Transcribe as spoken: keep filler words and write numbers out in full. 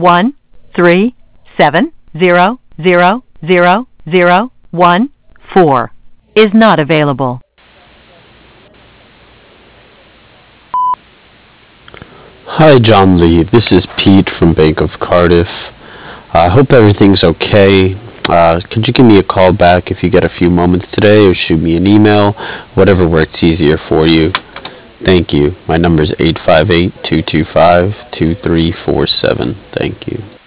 one three seven zero zero zero zero one four is not available. Hi, John Lee. This is Pete from Bank of Cardiff. I uh, hope everything's okay. Uh, could you give me a call back if you get a few moments today, or shoot me an email, whatever works easier for you. Thank you. My number is eight five eight, two two five, two three four seven. Thank you.